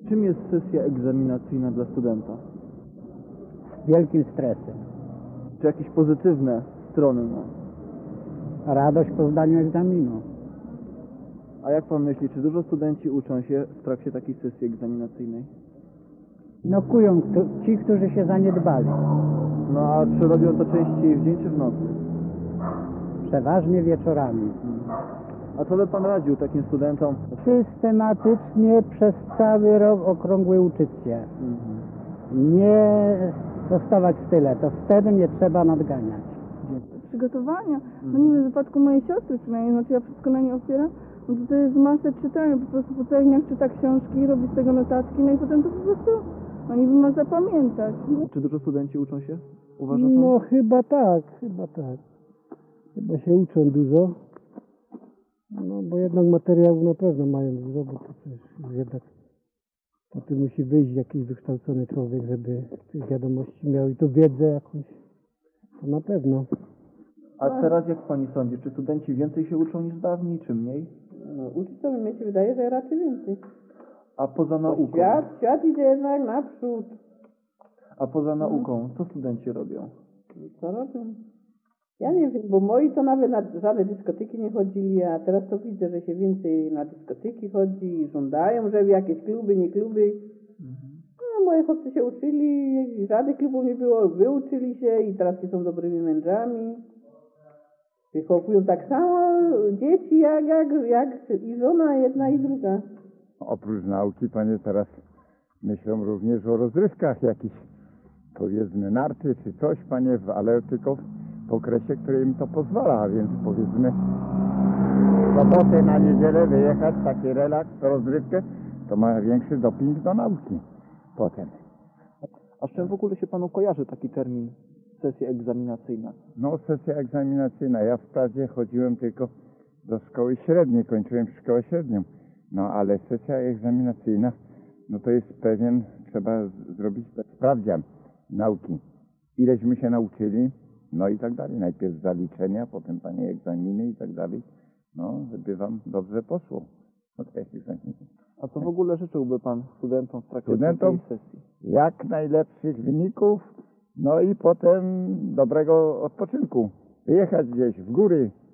Czym jest sesja egzaminacyjna dla studenta? Z wielkim stresem. Czy jakieś pozytywne strony ma? Radość po zdaniu egzaminu. A jak pan myśli, czy dużo studenci uczą się w trakcie takiej sesji egzaminacyjnej? No kują ci, którzy się zaniedbali. No a czy robią to częściej w dzień czy w nocy? Przeważnie wieczorami. A co by pan radził takim studentom? Systematycznie przez cały rok okrągły uczyć się. Nie zostawać w tyle. To wtedy nie trzeba nadganiać. Przygotowania. No nie wiem, w wypadku mojej siostry przynajmniej, znaczy ja wszystko na nie opieram, no to jest masę czytania, po prostu po całych dniach czyta książki, robi z tego notatki, no i potem to po prostu, no niby ma zapamiętać. No. Czy dużo studenci uczą się? Uważa pan? No chyba tak. Chyba się uczą dużo. No bo jednak materiałów na pewno mają dużo, bo to też jednak po tym musi wyjść jakiś wykształcony człowiek, żeby tych wiadomości miał i to wiedzę jakąś. To na pewno. A teraz jak pani sądzi, czy studenci więcej się uczą niż dawniej, czy mniej? No, uczyć to mnie się wydaje, że raczej więcej. A poza nauką? Świat idzie jednak naprzód. A poza nauką, co studenci robią? Co robią? Ja nie wiem, bo moi to nawet na żadne dyskoteki nie chodzili, a teraz to widzę, że się więcej na dyskoteki chodzi i żądają, żeby jakieś kluby, nie kluby. No, moje chłopcy się uczyli, żadnych klubów nie było, wyuczyli się i teraz są dobrymi mężami. Wychowują tak samo dzieci jak i żona jedna i druga. Oprócz nauki, panie, teraz myślą również o rozrywkach jakichś, powiedzmy narty czy coś, panie, ale tylko w okresie, który im to pozwala, a więc powiedzmy w sobotę na niedzielę wyjechać, taki relaks, rozrywkę, to ma większy doping do nauki potem. A z czym w ogóle się panu kojarzy taki termin sesja egzaminacyjna? No, sesja egzaminacyjna. Ja wprawdzie chodziłem tylko do szkoły średniej, kończyłem szkołę średnią. No, ale sesja egzaminacyjna, no to jest pewien, trzeba zrobić sprawdzian nauki. Ileśmy się nauczyli, no i tak dalej. Najpierw zaliczenia, potem panie egzaminy i tak dalej. No, żeby wam dobrze poszło. No to jest egzamin. A co w ogóle życzyłby pan studentom w trakcie Studentom? tej sesji? Jak najlepszych wyników, no i potem dobrego odpoczynku. Wyjechać gdzieś w góry,